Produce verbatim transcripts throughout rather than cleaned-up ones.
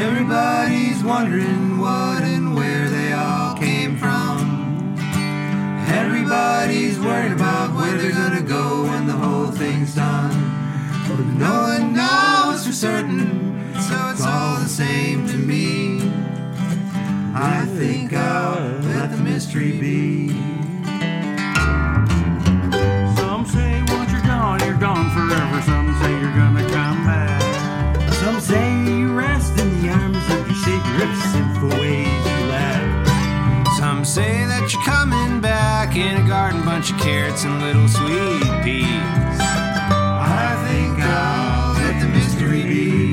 Everybody's wondering what and where they all came from. Everybody's worried about where they're gonna go when the whole thing's done. But no one knows for certain, so it's all the same to me. I think I'll let the mystery be. Some say once you're gone, you're gone forever. Some say you're gonna come back. Some say you rest in the arms of your Savior if sinful ways you lack. Some say that you're coming back in a garden, bunch of carrots and little sweet peas. I think I'll let the mystery be.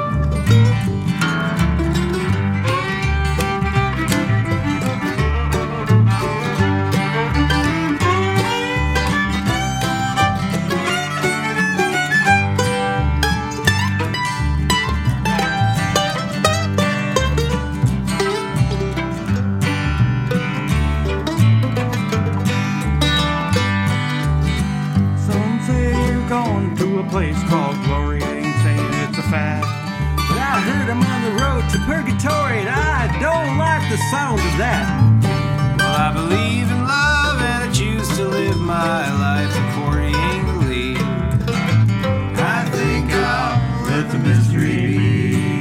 Place called glory, ain't saying it's a fact, but I heard I'm on the road to purgatory and I don't like the sound of that. Well, I believe in love and I choose to live my life accordingly. I think I'll let the mystery be.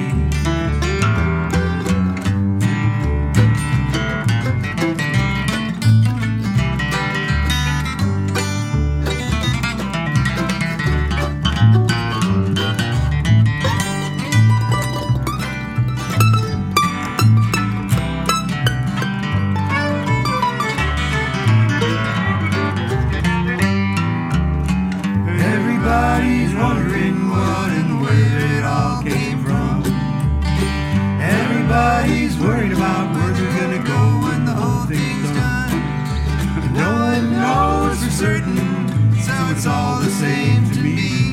Everybody's wondering what and where it all came from. Everybody's worried about where they're gonna go when the whole thing's done. No one knows for certain, so it's all the same to me.